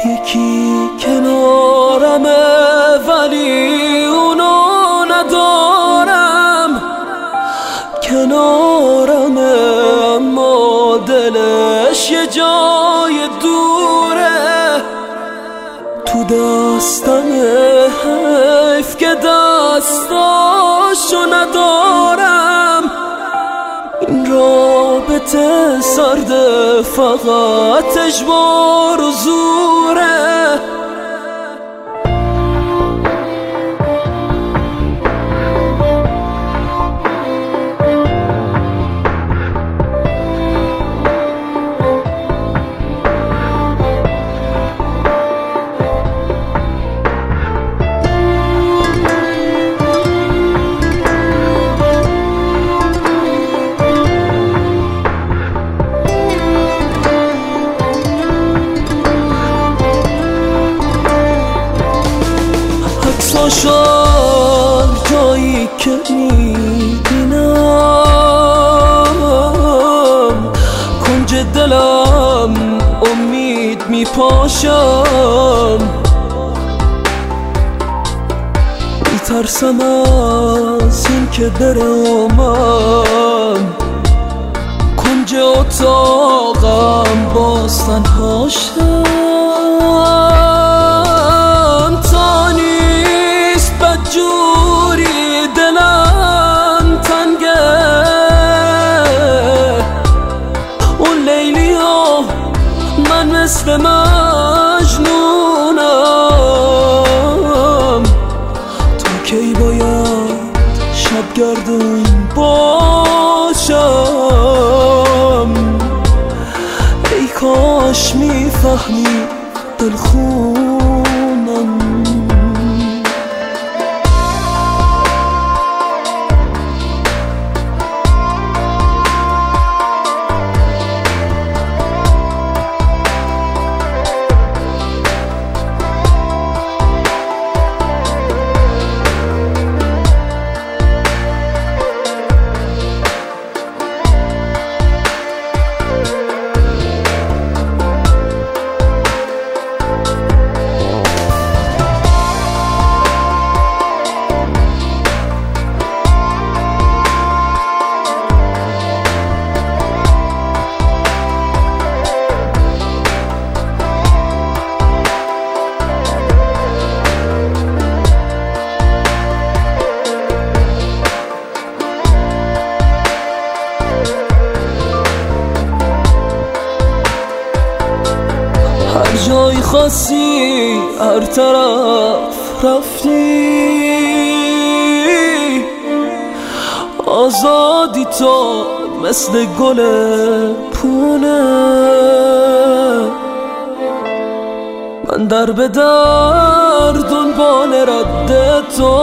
یکی کنارمه ولی اونو ندارم، کنارمه اما دلش یه جای دوره. تو دستمه حیف که دستاشو ندارم. این رابطه سرده فقط اجبار و زوره. عکساشان جایی که میبینم کنج دلم امید میپاشم. میترسم از این که بره من کنج اتاقم باز تنهاشم. جوری دلم تنگه اون لیلی ها من مثل مجنونم. تو کی باید شب گردون باشم؟ ای کاش میفهمی دلخونم. جای خاصی هر طرف رفتی، آزادی تو مثل گل پونه. من در به در دنبال رد تو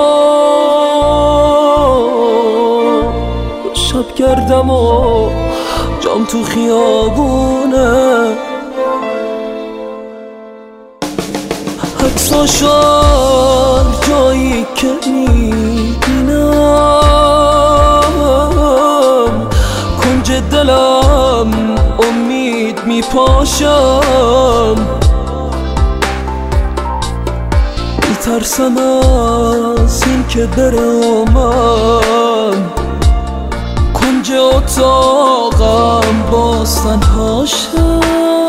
شب گردم و جام تو خیابونه. عکساشان جایی که میبینم کنج دلم امید میپاشم. میترسم از این که بره من کنج اتاقم باز تنهاشم.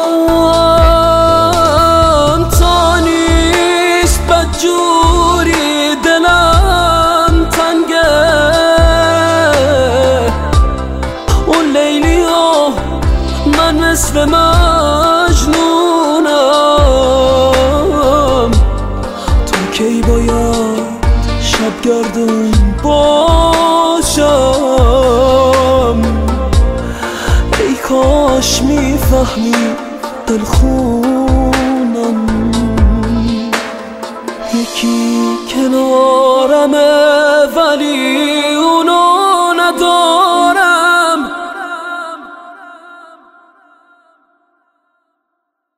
جوری دلم تنگه اون لیلی ها من مثل مجنونم. تو کی باید شب گردون باشم؟ ای کاش میفهمی دلخونم. یکی کنارمه ولی